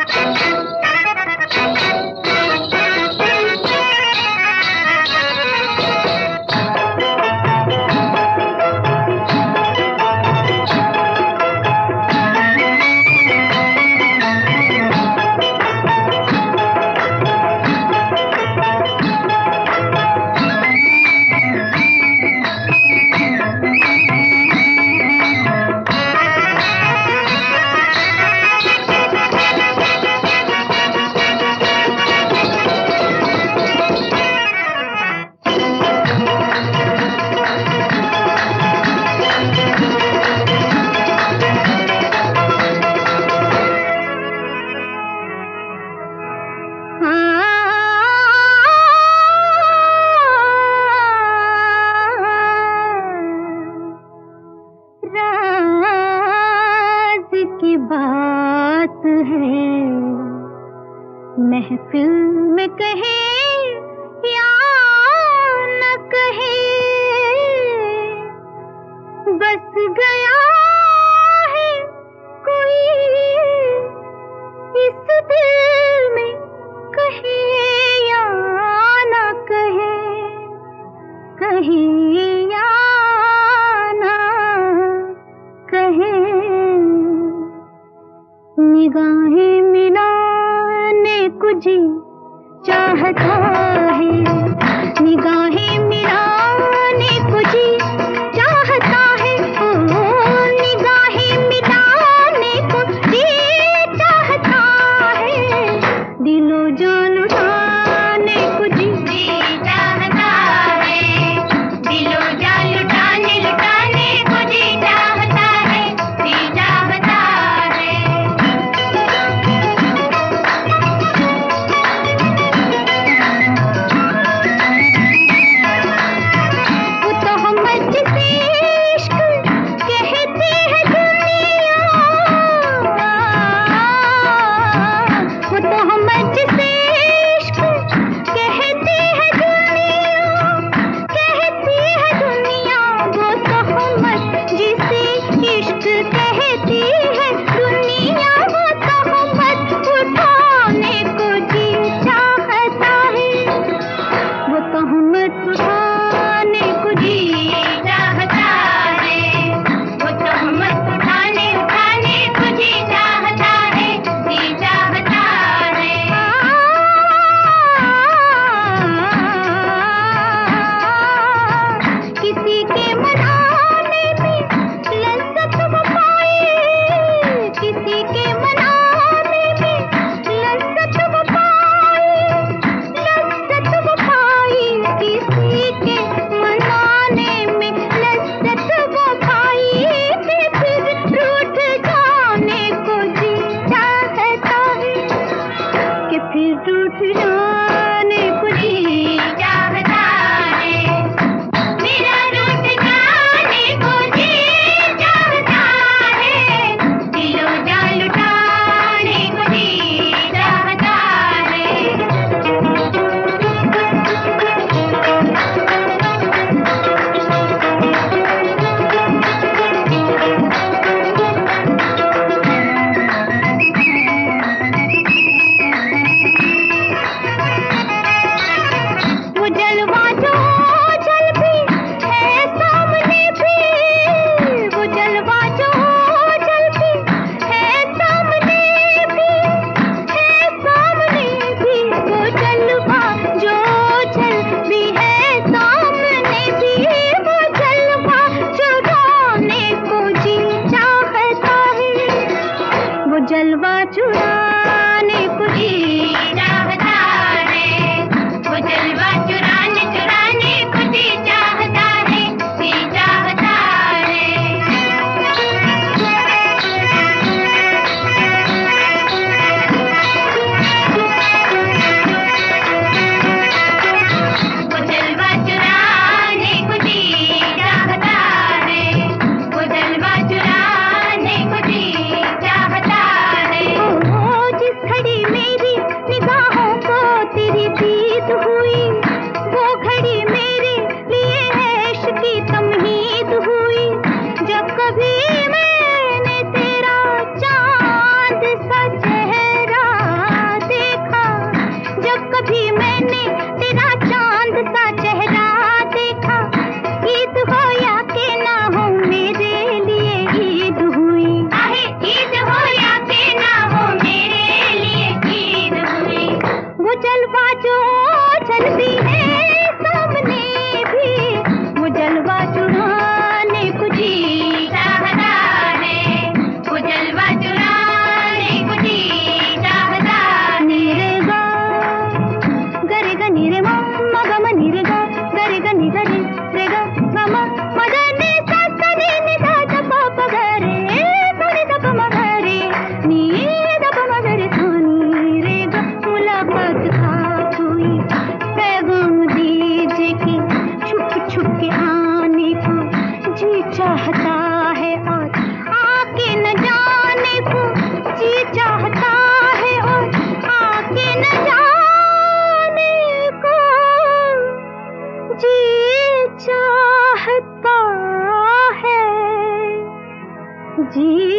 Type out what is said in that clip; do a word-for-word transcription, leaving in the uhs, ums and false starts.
बात है महफिल में कहे या न कहे, बस गया है कोई इस दिल में, कहे या न कहे, कहे या न कहे। निगाहें मिलाने को जी चाहता है, निगाहें मिलाने को जी चाहता है, ओ निगाहें मिलाने को जी चाहता है, दिलो जान लुटाने को जी चाहता है, दिलो जान लुटाने लुटाने को जी चाहता है, जी चाहता है। वो तो हम जिसे इश्क कहते हैं दुनिया, वो तो हम जिसे इश्क कहते हैं दुनिया, कहती है दुनिया, वो तो हम जिसे इश्क कहती है दुनिया, वो तो हम उठाने को जी चाहता है, वो तो हम उठाने को जी चाहता है, वो तो हम उठाने उठाने को जी चाहता है, जी चाहता है। किसी के मनाने में लज्जत वो पाए, किसी के मनाने में लज्जत वो पाए, लज्जत वो पाए, किसी के मनाने में लज्जत वो पाए, कि फिर रूठ जाने को जी चाहता है, कि फिर रूठ जाने को जी चाहता है, मेरा रूठ जाने को जी चाहता है, दिलो जान लुटाने को जी चाहता है। वो जलवा जो जल भी है सामने भी, वो जलवा जो जल भी है सामने भी, है सामने भी, वो जलवा जो जल भी है सामने भी, वो जलवा चुराने को जी चाहता है, वो जलवा चुराने को जी चाहता है, वो जलवा चुराने चुराने को जी चाहता है, जी चाहता है। वो जलवा चुराने को जी चाहता है, वो जलवा चुराने को जी चाहता है। ओ जिस घड़ी मेरी निगाहों को तेरी दीद हुई, जी